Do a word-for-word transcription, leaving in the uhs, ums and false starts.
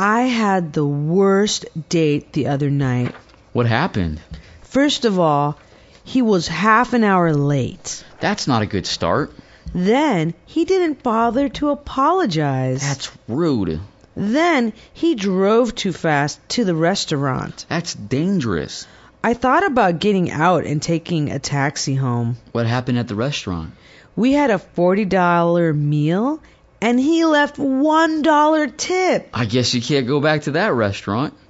I had the worst date the other night. What happened? First of all, he was half an hour late. That's not a good start. Then he didn't bother to apologize. That's rude. Then he drove too fast to the restaurant. That's dangerous. I thought about getting out and taking a taxi home. What happened at the restaurant? We had a forty dollar meal, and he left one dollar tip. I guess you can't go back to that restaurant.